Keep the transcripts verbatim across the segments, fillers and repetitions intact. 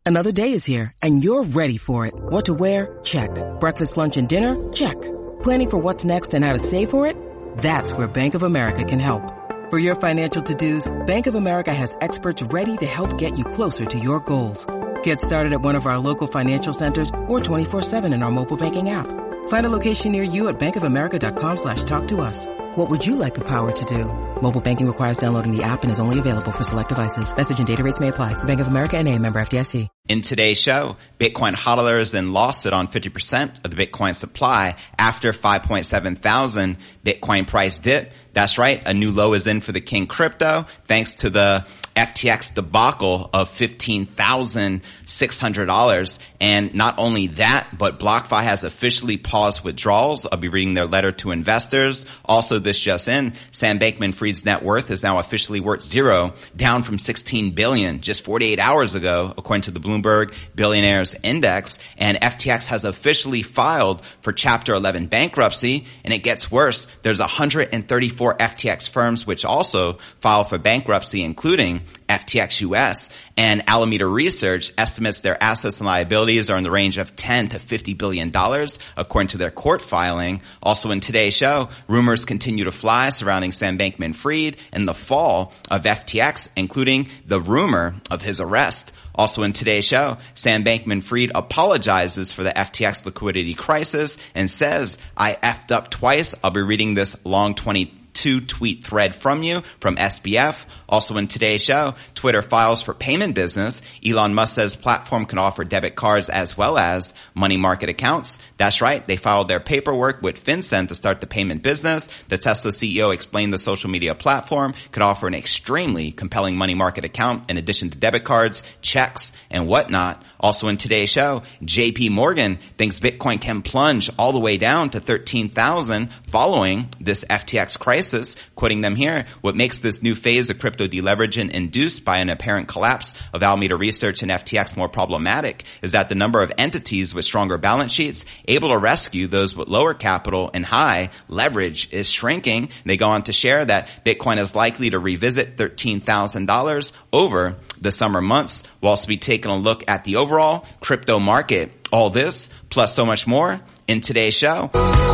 Another day is here, and you're ready for it. What to wear? Check. Breakfast, lunch, and dinner? Check. Planning for what's next and how to save for it? That's where Bank of America can help. For your financial to-dos, Bank of America has experts ready to help get you closer to your goals. Get started at one of our local financial centers or twenty-four seven in our mobile banking app. Find a location near you at bankofamerica.com slash talk to us. What would you like the power to do? Mobile banking requires downloading the app and is only available for select devices. Message and data rates may apply. Bank of America N A, member F D I C. In today's show, Bitcoin hodlers then lost it on fifty percent of the Bitcoin supply after five point seven thousand Bitcoin price dip. That's right. A new low is in for the King Crypto thanks to the F T X debacle of fifteen thousand six hundred dollars. And not only that, but BlockFi has officially paused withdrawals. I'll be reading their letter to investors. Also, this just in, Sam Bankman-Fried's net worth is now officially worth zero, down from sixteen billion dollars just forty-eight hours ago, according to the Bloomberg Billionaires Index. And F T X has officially filed for Chapter eleven bankruptcy. And it gets worse. There's one hundred thirty-four F T X firms which also filed for bankruptcy, including F T X U S. And Alameda Research estimates their assets and liabilities are in the range of ten to fifty billion dollars, according to their court filing. Also in today's show, rumors continue to fly surrounding Sam Bankman-Fried and the fall of F T X, including the rumor of his arrest. Also in today's show, Sam Bankman-Fried apologizes for the F T X liquidity crisis and says, I effed up twice. I'll be reading this long twenty-two tweet thread from you from S B F. Also in today's show, Twitter files for payment business. Elon Musk says platform can offer debit cards as well as money market accounts. That's right. They filed their paperwork with FinCEN to start the payment business. The Tesla C E O explained the social media platform could offer an extremely compelling money market account in addition to debit cards, checks, and whatnot. Also in today's show, J P Morgan thinks Bitcoin can plunge all the way down to thirteen thousand following this F T X crisis. Quoting them here, what makes this new phase of crypto deleveraging induced by an apparent collapse of Alameda Research and F T X more problematic is that the number of entities with stronger balance sheets able to rescue those with lower capital and high leverage is shrinking. They go on to share that Bitcoin is likely to revisit thirteen thousand dollars over the summer months. We'll also be taking a look at the overall crypto market. All this plus so much more in today's show.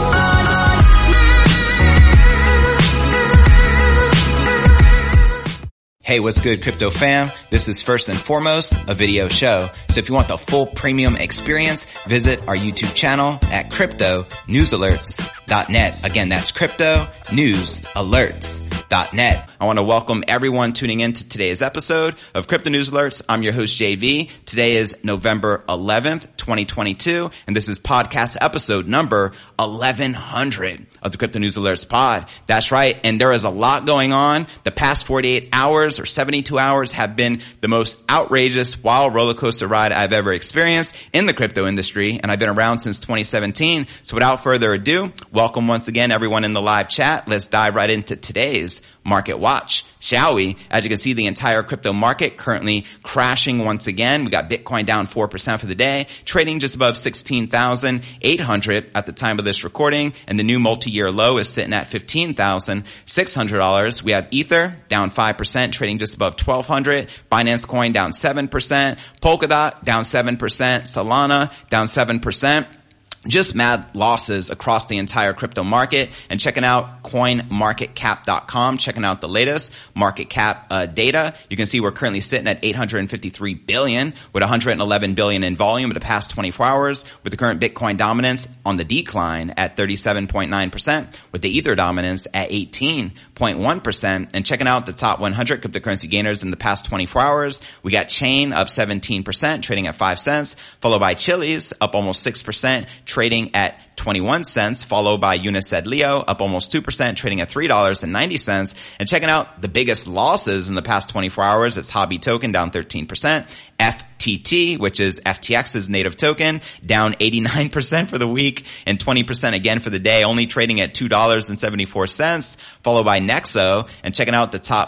Hey, what's good, crypto fam? This is first and foremost a video show. So if you want the full premium experience, visit our YouTube channel at crypto news alerts dot net. Again, that's crypto news alerts dot net. I want to welcome everyone tuning in to today's episode of Crypto News Alerts. I'm your host, J V. Today is November eleventh, twenty twenty-two, and this is podcast episode number eleven hundred of the Crypto News Alerts pod. That's right, and there is a lot going on. The past forty-eight hours or seventy-two hours have been the most outrageous wild roller coaster ride I've ever experienced in the crypto industry, and I've been around since twenty seventeen. So without further ado, welcome once again everyone in the live chat. Let's dive right into today's market watch, shall we? As you can see, the entire crypto market currently crashing once again. We got Bitcoin down four percent for the day, trading just above sixteen thousand eight hundred at the time of this recording, and the new multi-year low is sitting at fifteen thousand six hundred dollars. We have Ether down five percent, trading just above twelve hundred. Binance Coin down seven percent. Polkadot down seven percent. Solana down seven percent. Just mad losses across the entire crypto market. And checking out coin market cap dot com, checking out the latest market cap uh, data, you can see we're currently sitting at eight hundred fifty-three billion with one hundred eleven billion in volume in the past twenty-four hours, with the current Bitcoin dominance on the decline at thirty-seven point nine percent, with the Ether dominance at eighteen point one percent. And checking out the top one hundred cryptocurrency gainers in the past twenty-four hours, we got Chain up seventeen percent, trading at five cents, followed by Chiliz up almost six percent, trading at twenty-one cents, followed by Unised Leo up almost two percent, trading at three dollars and ninety cents. And checking out the biggest losses in the past twenty-four hours, it's Hobby Token down thirteen percent, F T T, which is F T X's native token, down eighty-nine percent for the week and twenty percent again for the day, only trading at two dollars and seventy-four cents, followed by Nexo. And checking out the top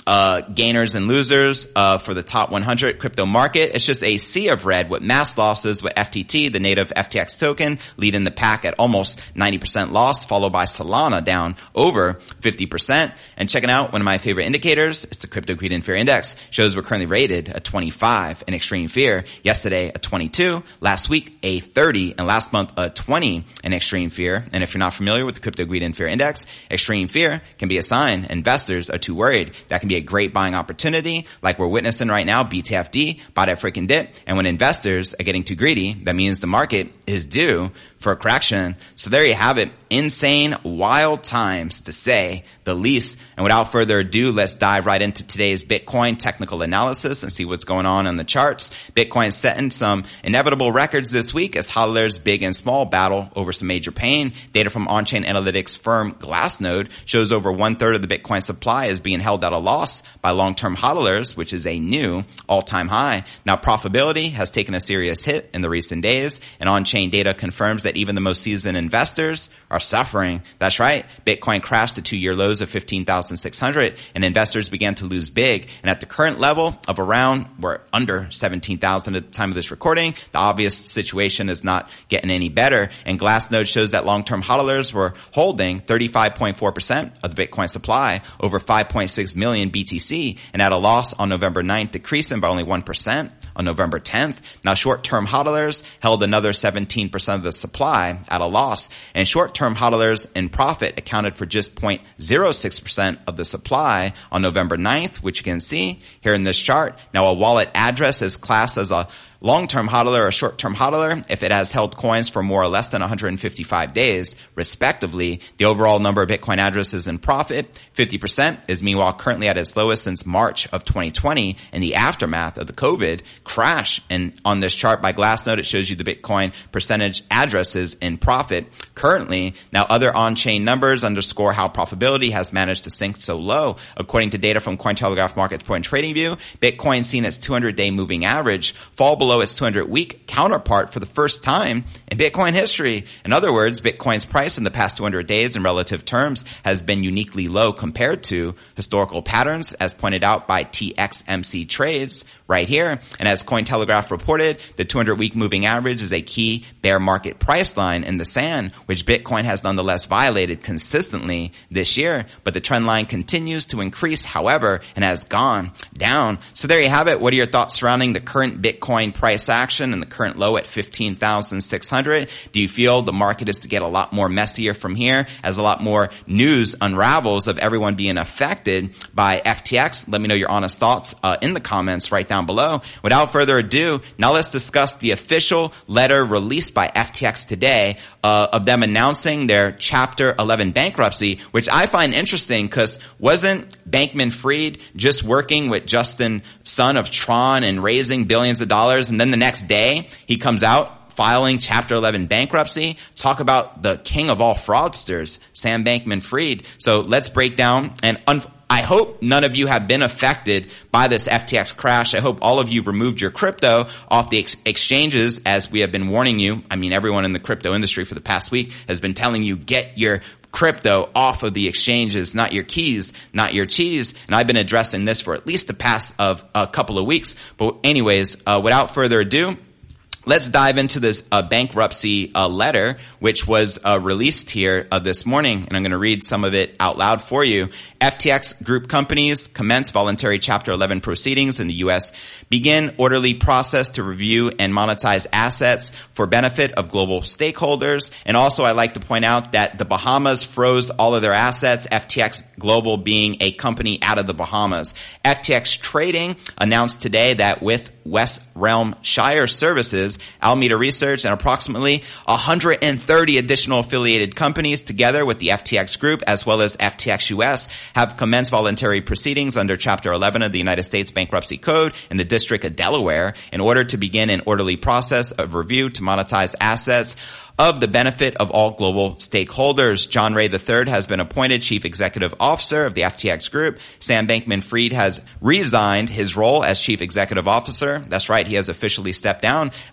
uh, gainers and losers, uh, for the top one hundred crypto market. It's just a sea of red with mass losses, with F T T, the native F T X token, leading the pack at almost ninety percent loss, followed by Solana down over fifty percent. And checking out one of my favorite indicators, it's the Crypto Greed and Fear Index, shows we're currently rated a twenty-five in extreme fear. Yesterday, a twenty-two. Last week, a thirty. And last month, a twenty in extreme fear. And if you're not familiar with the Crypto Greed and Fear Index, extreme fear can be a sign investors are too worried. That can be a great buying opportunity, like we're witnessing right now. B T F D, buy that freaking dip. And when investors are getting too greedy, that means the market is due for a correction. So there you have it. Insane, wild times, to say the least. And without further ado, let's dive right into today's Bitcoin technical analysis and see what's going on on the charts. Bitcoin setting some inevitable records this week as hodlers big and small battle over some major pain. Data from on-chain analytics firm Glassnode shows over one third of the Bitcoin supply is being held at a loss by long-term hodlers, which is a new all-time high. Now, profitability has taken a serious hit in the recent days, and on-chain data confirms that even the most seasoned investors are suffering. That's right. Bitcoin crashed to two-year lows of fifteen thousand six hundred, and investors began to lose big. And at the current level of around, we're under seventeen thousand at the time of this recording, the obvious situation is not getting any better. And Glassnode shows that long-term hodlers were holding thirty-five point four percent of the Bitcoin supply, over five point six million B T C, and at a loss on November ninth, decreasing by only one percent on November tenth. Now, short-term hodlers held another seventeen percent of the supply at a loss, and short-term hodlers in profit accounted for just zero point zero six percent of the supply on November ninth, which you can see here in this chart. Now, a wallet address is classed as a long-term hodler or short-term hodler if it has held coins for more or less than one hundred fifty-five days, respectively. The overall number of Bitcoin addresses in profit, fifty percent, is meanwhile currently at its lowest since March of twenty twenty in the aftermath of the COVID crash. And on this chart by Glassnode, it shows you the Bitcoin percentage addresses in profit currently. Now, other on-chain numbers underscore how profitability has managed to sink so low. According to data from Cointelegraph Market Report and TradingView, Bitcoin seen its two hundred day moving average fall below its two hundred week counterpart for the first time in Bitcoin history. In other words, Bitcoin's price in the past two hundred days in relative terms has been uniquely low compared to historical patterns, as pointed out by T X M C Trades right here. And as Cointelegraph reported, the two hundred week moving average is a key bear market price line in the sand, which Bitcoin has nonetheless violated consistently this year. But the trend line continues to increase, however, and has gone down. So there you have it. What are your thoughts surrounding the current Bitcoin price action and the current low at fifteen thousand six hundred? Do you feel the market is to get a lot more messier from here as a lot more news unravels of everyone being affected by F T X? Let me know your honest thoughts uh, in the comments right down below. Without further ado, now let's discuss the official letter released by F T X today uh, of them announcing their Chapter eleven bankruptcy, which I find interesting because wasn't Bankman-Fried just working with Justin Sun of Tron and raising billions of dollars, and then the next day he comes out filing Chapter eleven bankruptcy? Talk about the king of all fraudsters, Sam Bankman-Fried. So let's break down, and un- I hope none of you have been affected by this F T X crash. I hope all of you removed your crypto off the ex- exchanges, as we have been warning you. I mean, everyone in the crypto industry for the past week has been telling you, get your crypto off of the exchanges, not your keys, not your cheese. And I've been addressing this for at least the past of a couple of weeks. But anyways, uh, without further ado, let's dive into this uh, bankruptcy uh, letter, which was uh, released here uh, this morning, and I'm going to read some of it out loud for you. F T X Group companies commence voluntary Chapter eleven proceedings in the U S. Begin orderly process to review and monetize assets for benefit of global stakeholders. And also, I like to point out that the Bahamas froze all of their assets, F T X Global being a company out of the Bahamas. F T X Trading announced today that with West Realm Shire Services, Alameda Research, and approximately one hundred thirty additional affiliated companies together with the F T X Group as well as F T X U S have commenced voluntary proceedings under Chapter eleven of the United States Bankruptcy Code in the District of Delaware in order to begin an orderly process of review to monetize assets of the benefit of all global stakeholders. John Ray the third has been appointed Chief Executive Officer of the F T X Group. Sam Bankman-Fried has resigned his role as Chief Executive Officer. That's right, he has officially stepped down and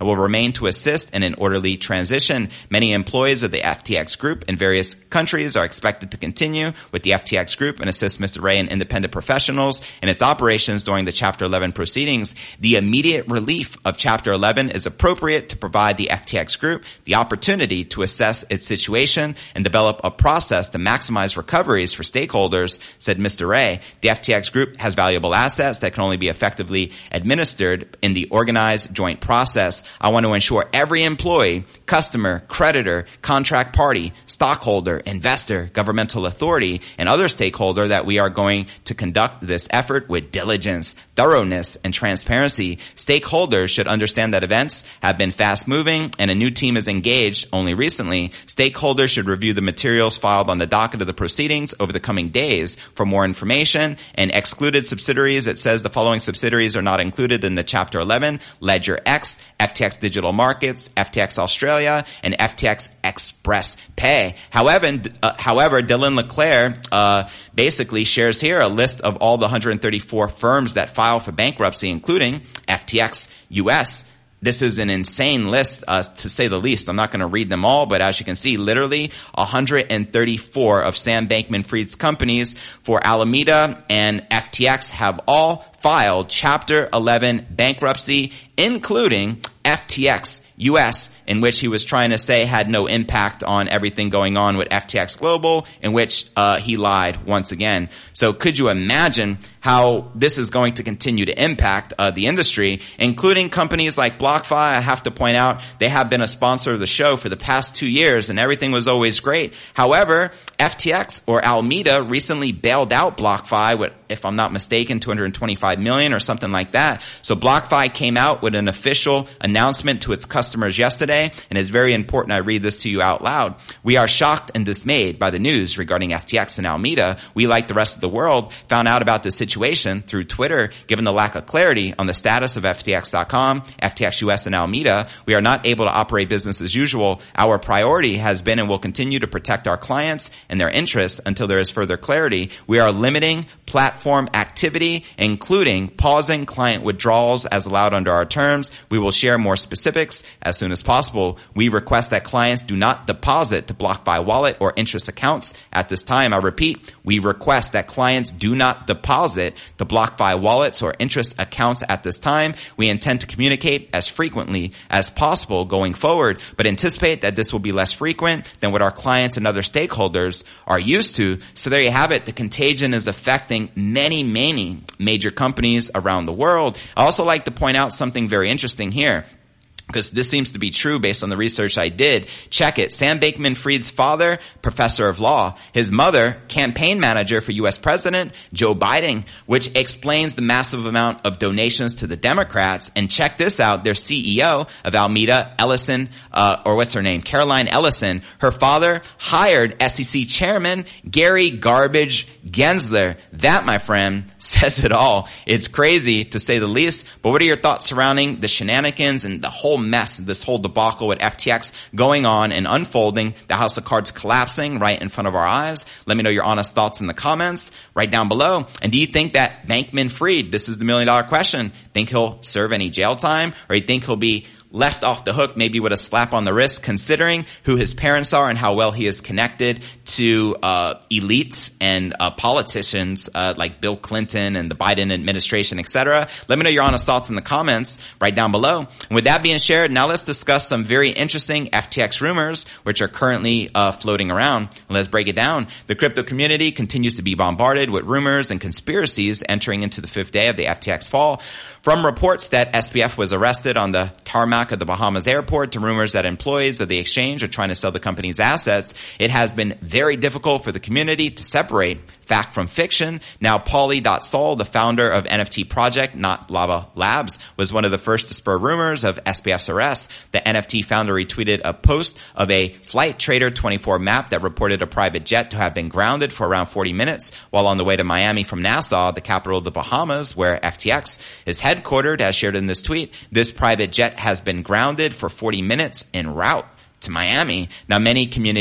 will remain to assist in an orderly transition. Many employees of the F T X Group in various countries are expected to continue with the F T X Group and assist Mister Ray and independent professionals in its operations during the Chapter eleven proceedings. The immediate relief of Chapter eleven is appropriate to provide the F T X Group the opportunity to assess its situation and develop a process to maximize recoveries for stakeholders, said Mister Ray. The F T X Group has valuable assets that can only be effectively administered in the organized joint process. I want to ensure every employee, customer, creditor, contract party, stockholder, investor, governmental authority, and other stakeholder that we are going to conduct this effort with diligence, thoroughness, and transparency. Stakeholders should understand that events have been fast-moving and a new team is engaged only recently. Stakeholders should review the materials filed on the docket of the proceedings over the coming days for more information. And excluded subsidiaries, it says the following subsidiaries are not included in the Chapter eleven: Ledger X, F T X Digital Markets, F T X Australia, and F T X Express Pay. However, uh, however, Dylan LeClaire uh basically shares here a list of all the one hundred thirty-four firms that file for bankruptcy, including F T X U S. This is an insane list, uh, to say the least. I'm not going to read them all, but as you can see, literally one hundred thirty-four of Sam Bankman-Fried's companies for Alameda and F T X have all filed Chapter eleven bankruptcy, including F T X U S, in which he was trying to say had no impact on everything going on with F T X Global, in which uh he lied once again. So could you imagine how this is going to continue to impact uh the industry, including companies like BlockFi? I have to point out they have been a sponsor of the show for the past two years and everything was always great. However, F T X or Alameda recently bailed out BlockFi with, if I'm not mistaken, two hundred twenty-five million or something like that. So BlockFi came out with an official announcement to its customers yesterday, and it's very important I read this to you out loud. We are shocked and dismayed by the news regarding F T X and Alameda. We, like the rest of the world, found out about this situation through Twitter. Given the lack of clarity on the status of F T X dot com, F T X U S, and Alameda, we are not able to operate business as usual. Our priority has been and will continue to protect our clients and their interests until there is further clarity. We are limiting platform activity, including pausing client withdrawals as allowed under our terms. We will share more specifics as soon as possible. We request that clients do not deposit to BlockFi wallet or interest accounts at this time. I repeat, we request that clients do not deposit to BlockFi wallets or interest accounts at this time. We intend to communicate as frequently as possible going forward, but anticipate that this will be less frequent than what our clients and other stakeholders are used to. So there you have it. The contagion is affecting many, many major companies around the world. I also like to point out something very interesting here, because this seems to be true based on the research I did. Check it. Sam Bankman-Fried's father, professor of law. His mother, campaign manager for U S President Joe Biden, which explains the massive amount of donations to the Democrats. And check this out. Their C E O of Alameda, Ellison, uh, or what's her name? Caroline Ellison. Her father hired S E C chairman Gary Garbage Gensler. That, my friend, says it all. It's crazy to say the least. But what are your thoughts surrounding the shenanigans and the whole mess, this whole debacle with F T X going on and unfolding, the house of cards collapsing right in front of our eyes? Let me know your honest thoughts in the comments right down below. And do you think that Bankman-Fried, this is the million dollar question, think he'll serve any jail time, or you think he'll be left off the hook, maybe with a slap on the wrist, considering who his parents are and how well he is connected to uh elites and uh politicians uh like Bill Clinton and the Biden administration, et cetera? Let me know your honest thoughts in the comments right down below. And with that being shared, now let's discuss some very interesting F T X rumors which are currently uh floating around. Let's break it down. The crypto community continues to be bombarded with rumors and conspiracies entering into the fifth day of the F T X fall. From reports that S B F was arrested on the tarmac of the Bahamas airport to rumors that employees of the exchange are trying to sell the company's assets, it has been very difficult for the community to separate fact from fiction. Now, Pauly.Sol, the founder of N F T project Not Lava Labs, was one of the first to spur rumors of S B F's arrest. The N F T founder retweeted a post of a Flight Trader twenty-four map that reported a private jet to have been grounded for around forty minutes while on the way to Miami from Nassau, the capital of the Bahamas, where F T X is headquartered. As shared in this tweet, this private jet has been grounded for forty minutes en route to Miami. Now, many community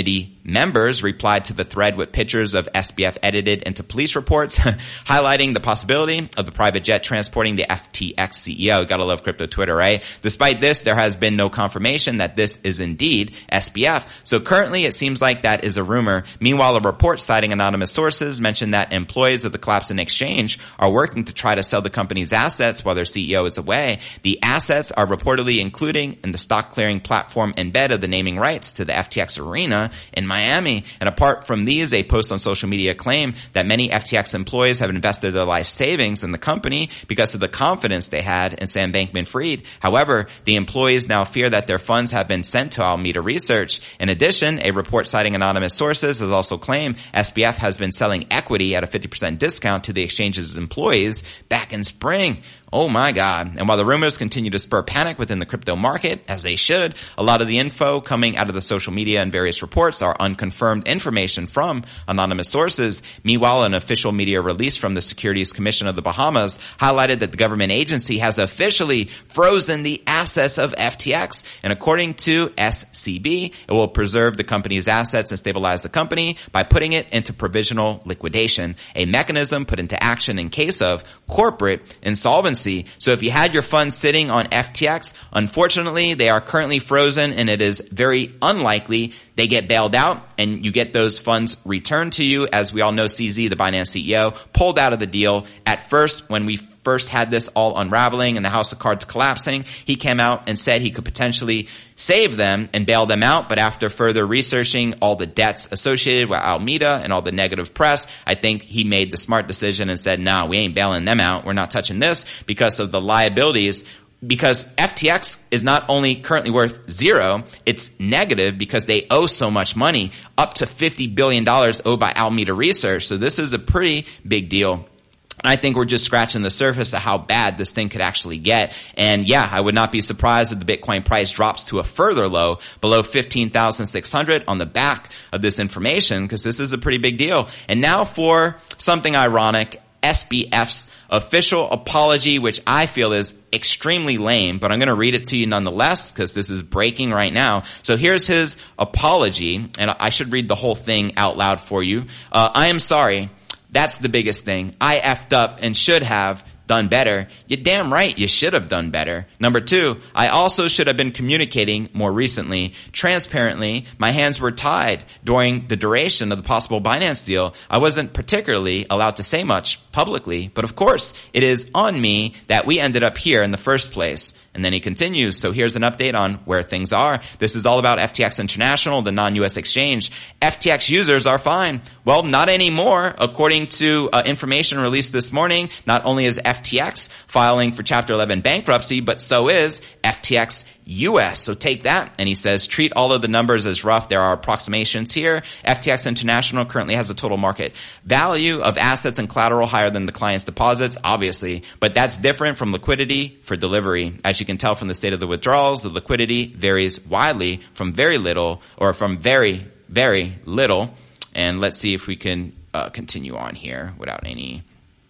members replied to the thread with pictures of S B F edited into police reports, highlighting the possibility of the private jet transporting the F T X C E O. Gotta love crypto Twitter, right? Despite this, there has been no confirmation that this is indeed S B F. So currently, it seems like that is a rumor. Meanwhile, a report citing anonymous sources mentioned that employees of the collapsing exchange are working to try to sell the company's assets while their C E O is away. The assets are reportedly including in the stock clearing platform embed of the naming rights to the F T X arena in Miami. And apart from these, a post on social media claim that many F T X employees have invested their life savings in the company because of the confidence they had in Sam Bankman-Fried. However, the employees now fear that their funds have been sent to Alameda Research. In addition, a report citing anonymous sources has also claimed S B F has been selling equity at a fifty percent discount to the exchange's employees back in spring. Oh my God. And while the rumors continue to spur panic within the crypto market, as they should, a lot of the info coming out of the social media and various reports are unconfirmed information from anonymous sources. Meanwhile, an official media release from the Securities Commission of the Bahamas highlighted that the government agency has officially frozen the assets of F T X. And according to S C B, it will preserve the company's assets and stabilize the company by putting it into provisional liquidation, a mechanism put into action in case of corporate insolvency. So if you had your funds sitting on F T X, unfortunately, they are currently frozen, and it is very unlikely they get bailed out and you get those funds returned to you. As we all know, C Z, the Binance C E O, pulled out of the deal. At first, when we first had this all unraveling and the house of cards collapsing, he came out and said he could potentially save them and bail them out. But after further researching all the debts associated with Alameda and all the negative press, I think he made the smart decision and said, no, we ain't bailing them out. We're not touching this because of the liabilities. Because F T X is not only currently worth zero, it's negative because they owe so much money, up to fifty billion dollars owed by Alameda Research. So this is a pretty big deal. And I think we're just scratching the surface of how bad this thing could actually get. And yeah, I would not be surprised if the Bitcoin price drops to a further low below fifteen thousand six hundred on the back of this information, because this is a pretty big deal. And now for something ironic, S B F's official apology, which I feel is extremely lame, but I'm going to read it to you nonetheless because this is breaking right now. So here's his apology, and I should read the whole thing out loud for you. Uh, I am sorry. That's the biggest thing. I effed up and should have done better. You're damn right you should have done better. Number two, I also should have been communicating more recently. Transparently, my hands were tied during the duration of the possible Binance deal. I wasn't particularly allowed to say much publicly, but of course, it is on me that we ended up here in the first place. And then he continues, so here's an update on where things are. This is all about F T X International, the non-U S exchange. F T X users are fine. Well, not anymore. According to uh, information released this morning, not only is F T X filing for Chapter eleven bankruptcy, but so is F T X U S. So take that. And he says, treat all of the numbers as rough. There are approximations here. F T X International currently has a total market value of assets and collateral higher than the client's deposits, obviously. But that's different from liquidity for delivery. As you can tell from the state of the withdrawals, the liquidity varies widely from very little or from very, very little. And let's see if we can uh, continue on here without any,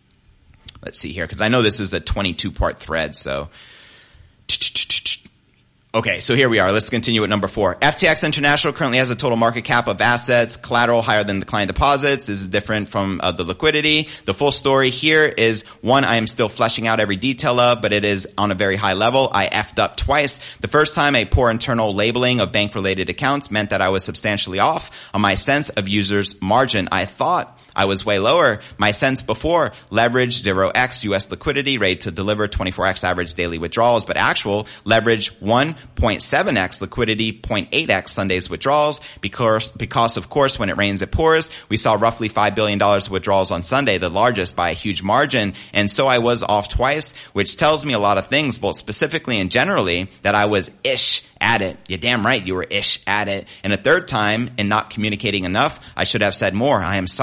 let's see here, because I know this is a twenty-two part thread, so. Okay, so here we are. Let's continue with number four. F T X International currently has a total market cap of assets, collateral higher than the client deposits. This is different from uh, the liquidity. The full story here is one I am still fleshing out every detail of, but it is on a very high level. I effed up twice. The first time, a poor internal labeling of bank-related accounts meant that I was substantially off on my sense of users' margin. I thought I was way lower. My sense before, leverage zero x U S liquidity rate to deliver twenty-four x average daily withdrawals, but actual leverage one point seven x liquidity, zero point eight x Sunday's withdrawals, because, because of course when it rains it pours. We saw roughly five billion dollars of withdrawals on Sunday, the largest by a huge margin, and so I was off twice, which tells me a lot of things, both specifically and generally, that I was ish at it. You're damn right you were ish at it. And a third time, in not communicating enough, I should have said more. I am sorry.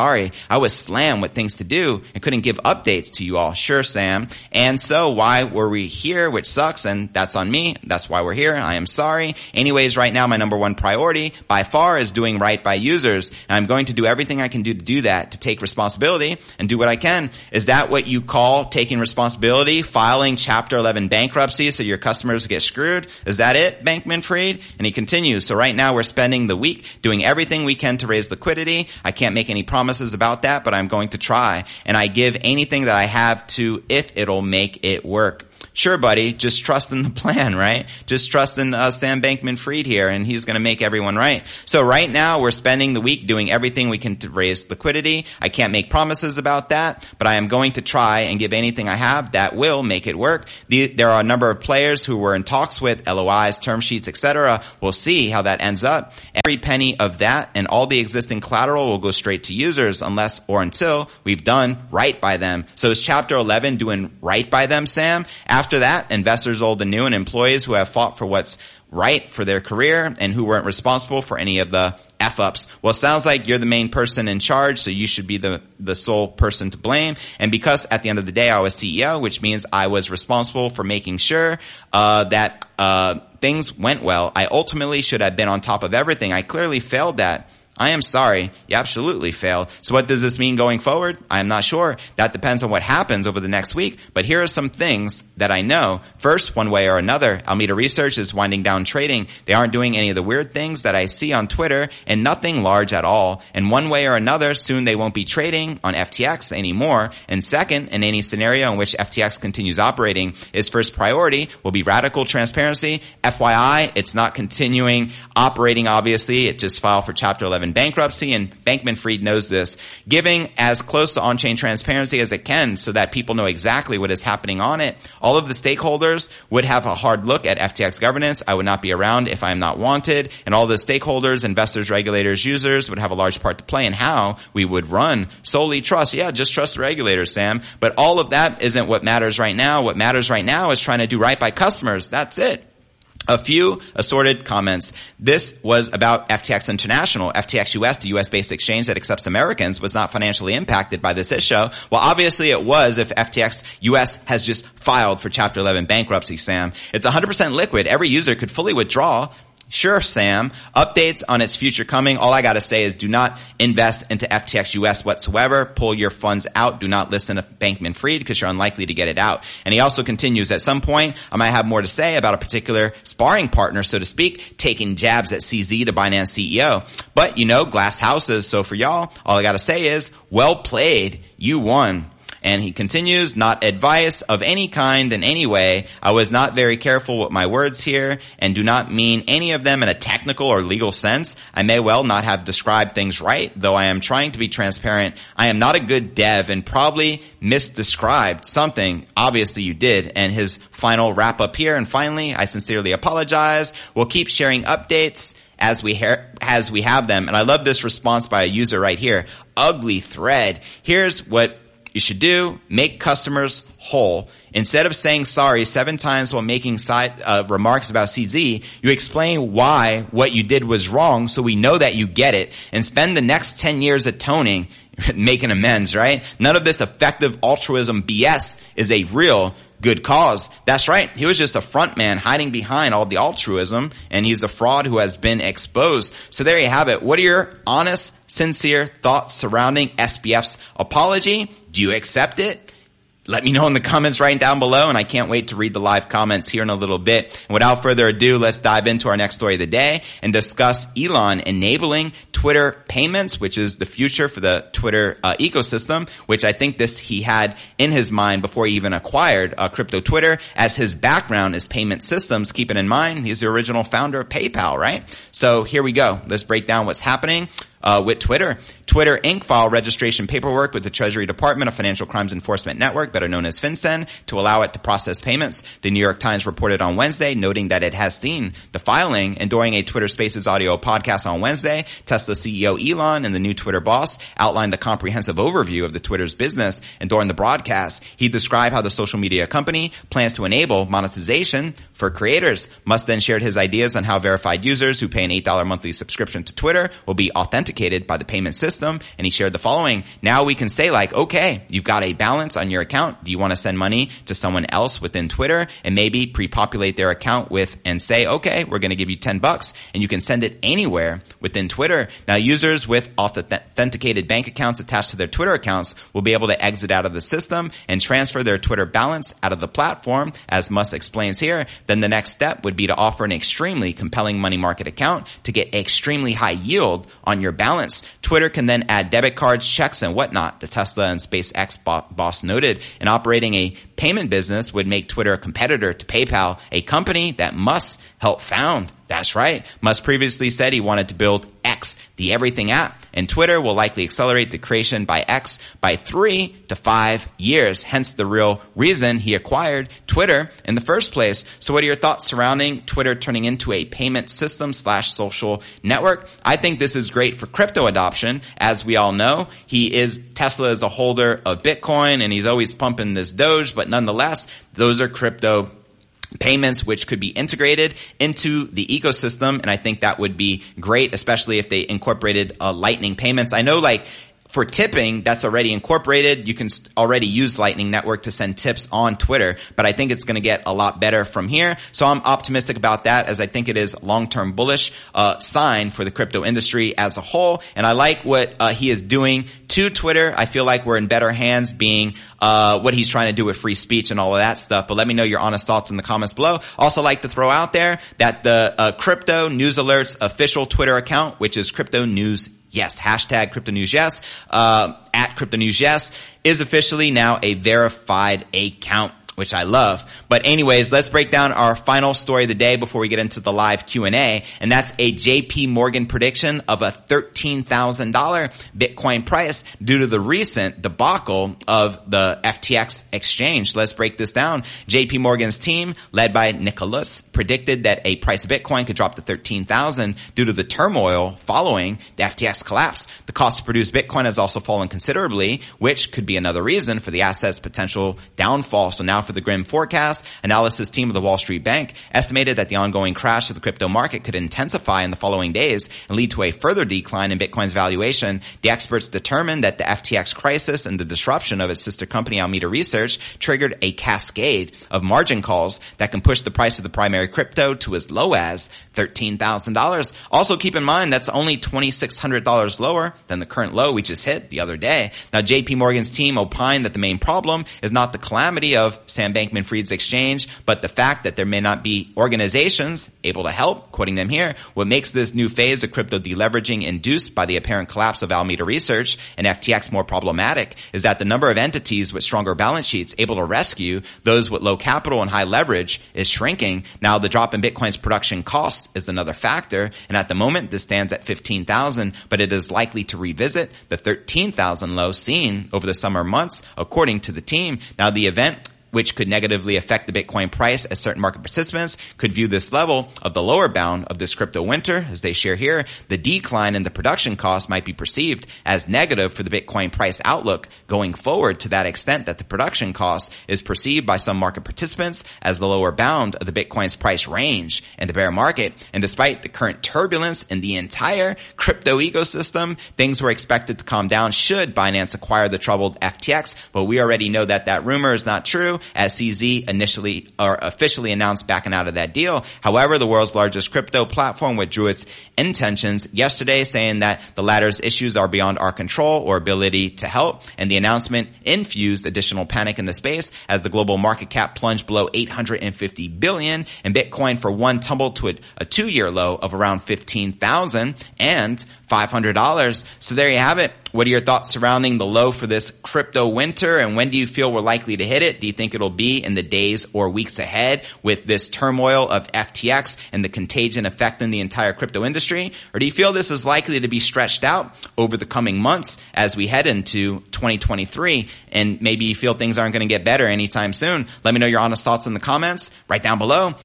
I was slammed with things to do and couldn't give updates to you all. Sure, Sam. And so why were we here, which sucks, and that's on me. That's why we're here. I am sorry. Anyways, right now my number one priority by far is doing right by users. And I'm going to do everything I can do to do that, to take responsibility and do what I can. Is that what you call taking responsibility? Filing Chapter eleven bankruptcy so your customers get screwed? Is that it, Bankman-Fried? And he continues, so right now we're spending the week doing everything we can to raise liquidity. I can't make any promises about that, but I'm going to try. And I give anything that I have to if it'll make it work. Sure, buddy. Just trust in the plan, right? Just trust in uh, Sam Bankman-Fried here, and he's going to make everyone right. So right now, we're spending the week doing everything we can to raise liquidity. I can't make promises about that, but I am going to try and give anything I have that will make it work. The, there are a number of players who we're in talks with, L O Is, term sheets, et cetera. We'll see how that ends up. Every penny of that and all the existing collateral will go straight to users unless or until we've done right by them. So is Chapter eleven doing right by them, Sam? After that, investors old and new and employees who have fought for what's right for their career and who weren't responsible for any of the F-ups. Well, it sounds like you're the main person in charge, so you should be the, the sole person to blame. And because at the end of the day, I was C E O, which means I was responsible for making sure uh that uh things went well. I ultimately should have been on top of everything. I clearly failed that. I am sorry. You absolutely failed. So what does this mean going forward? I am not sure. That depends on what happens over the next week. But here are some things that I know. First, one way or another, Alameda Research is winding down trading. They aren't doing any of the weird things that I see on Twitter, and nothing large at all. And one way or another, soon they won't be trading on F T X anymore. And second, in any scenario in which F T X continues operating, its first priority will be radical transparency. F Y I, it's not continuing operating, obviously. It just filed for Chapter eleven bankruptcy, and Bankman-Fried knows this. Giving as close to on-chain transparency as it can so that people know exactly what is happening on it. All of the stakeholders would have a hard look at F T X governance. I would not be around if I am not wanted. And all the stakeholders, investors, regulators, users would have a large part to play in how we would run. Solely trust. Yeah, just trust the regulators, Sam. But all of that isn't what matters right now. What matters right now is trying to do right by customers. That's it. A few assorted comments. This was about F T X International. F T X U S, the U S-based exchange that accepts Americans, was not financially impacted by this issue. Well, obviously it was if F T X U S has just filed for Chapter eleven bankruptcy, Sam. It's one hundred percent liquid. Every user could fully withdraw. Sure, Sam. Updates on its future coming. All I gotta say is do not invest into F T X U S whatsoever. Pull your funds out. Do not listen to Bankman-Fried because you're unlikely to get it out. And he also continues, at some point, I might have more to say about a particular sparring partner, so to speak, taking jabs at C Z, the Binance C E O. But, you know, glass houses. So for y'all, all I gotta say is, well played. You won. And he continues, not advice of any kind in any way. I was not very careful with my words here and do not mean any of them in a technical or legal sense. I may well not have described things right, though I am trying to be transparent. I am not a good dev and probably misdescribed something. Obviously you did. And his final wrap up here. And finally, I sincerely apologize. We'll keep sharing updates as we ha- as we have them. And I love this response by a user right here. Ugly thread. Here's what you should do: make customers whole. Instead of saying sorry seven times while making side uh, remarks about C Z, you explain why what you did was wrong so we know that you get it, and spend the next ten years atoning, making amends, right? None of this effective altruism B S is a real good cause. That's right. He was just a front man hiding behind all the altruism, and he's a fraud who has been exposed. So there you have it. What are your honest, sincere thoughts surrounding S B F's apology? Do you accept it? Let me know in the comments right down below, and I can't wait to read the live comments here in a little bit. And without further ado, let's dive into our next story of the day and discuss Elon enabling Twitter payments, which is the future for the Twitter uh, ecosystem, which I think this he had in his mind before he even acquired uh, crypto Twitter, as his background is payment systems. Keeping in mind, he's the original founder of PayPal, right? So here we go. Let's break down what's happening Uh, with Twitter. Twitter Incorporated filed registration paperwork with the Treasury Department of Financial Crimes Enforcement Network, better known as FinCEN, to allow it to process payments. The New York Times reported on Wednesday, noting that it has seen the filing, and during a Twitter Spaces audio podcast on Wednesday, Tesla C E O Elon and the new Twitter boss outlined the comprehensive overview of the Twitter's business, and during the broadcast, he described how the social media company plans to enable monetization for creators. Musk then shared his ideas on how verified users who pay an eight dollars monthly subscription to Twitter will be authenticated authenticated by the payment system. And he shared the following. Now we can say like, okay, you've got a balance on your account. Do you want to send money to someone else within Twitter? And maybe pre-populate their account with and say, okay, we're going to give you ten bucks, and you can send it anywhere within Twitter. Now users with authenticated bank accounts attached to their Twitter accounts will be able to exit out of the system and transfer their Twitter balance out of the platform. As Musk explains here, then the next step would be to offer an extremely compelling money market account to get extremely high yield on your balance. Twitter can then add debit cards, checks, and whatnot. The Tesla and SpaceX boss noted, and operating a payment business would make Twitter a competitor to PayPal, a company that Musk helped found. That's right. Musk previously said he wanted to build X, the everything app, and Twitter will likely accelerate the creation by X by three to five years. Hence the real reason he acquired Twitter in the first place. So what are your thoughts surrounding Twitter turning into a payment system slash social network? I think this is great for crypto adoption. As we all know, he is, Tesla is a holder of Bitcoin and he's always pumping this Doge, but nonetheless, those are crypto payments which could be integrated into the ecosystem, and I think that would be great, especially if they incorporated uh, Lightning payments. I know like for tipping, that's already incorporated. You can already use Lightning Network to send tips on Twitter, but I think it's going to get a lot better from here. So I'm optimistic about that, as I think it is long-term bullish uh sign for the crypto industry as a whole. And I like what uh, he is doing to Twitter. I feel like we're in better hands being uh what he's trying to do with free speech and all of that stuff. But let me know your honest thoughts in the comments below. Also like to throw out there that the uh, Crypto News Alerts official Twitter account, which is Crypto News Yes, hashtag Crypto News Yes, uh, at Crypto News Yes, is officially now a verified account, which I love. But anyways, let's break down our final story of the day before we get into the live Q and A. And that's a J P Morgan prediction of a thirteen thousand dollars Bitcoin price due to the recent debacle of the F T X exchange. Let's break this down. J P Morgan's team, led by Nicholas, predicted that a price of Bitcoin could drop to thirteen thousand dollars due to the turmoil following the F T X collapse. The cost to produce Bitcoin has also fallen considerably, which could be another reason for the asset's potential downfall. So now for the grim forecast, analysis team of the Wall Street Bank estimated that the ongoing crash of the crypto market could intensify in the following days and lead to a further decline in Bitcoin's valuation. The experts determined that the F T X crisis and the disruption of its sister company Alameda Research triggered a cascade of margin calls that can push the price of the primary crypto to as low as thirteen thousand dollars. Also keep in mind that's only twenty-six hundred dollars lower than the current low we just hit the other day. Now J P Morgan's team opined that the main problem is not the calamity of Sam Bankman-Fried's exchange, but the fact that there may not be organizations able to help, quoting them here. What makes this new phase of crypto deleveraging induced by the apparent collapse of Alameda Research and F T X more problematic is that the number of entities with stronger balance sheets able to rescue those with low capital and high leverage is shrinking. Now the drop in Bitcoin's production cost is another factor, and at the moment this stands at fifteen thousand, but it is likely to revisit the thirteen thousand low seen over the summer months, according to the team. Now the event, which could negatively affect the Bitcoin price, as certain market participants could view this level of the lower bound of this crypto winter. As they share here, the decline in the production cost might be perceived as negative for the Bitcoin price outlook going forward, to that extent that the production cost is perceived by some market participants as the lower bound of the Bitcoin's price range in the bear market. And despite the current turbulence in the entire crypto ecosystem, things were expected to calm down should Binance acquire the troubled F T X. But we already know that that rumor is not true, as C Z initially or officially announced backing out of that deal. However, the world's largest crypto platform withdrew its intentions yesterday, saying that the latter's issues are beyond our control or ability to help. And the announcement infused additional panic in the space as the global market cap plunged below eight hundred fifty billion dollars, and Bitcoin for one tumbled to a, a two-year low of around fifteen thousand five hundred dollars. So there you have it. What are your thoughts surrounding the low for this crypto winter, and when do you feel we're likely to hit it? Do you think it'll be in the days or weeks ahead with this turmoil of F T X and the contagion affecting the entire crypto industry? Or do you feel this is likely to be stretched out over the coming months as we head into twenty twenty-three, and maybe you feel things aren't going to get better anytime soon? Let me know your honest thoughts in the comments right down below.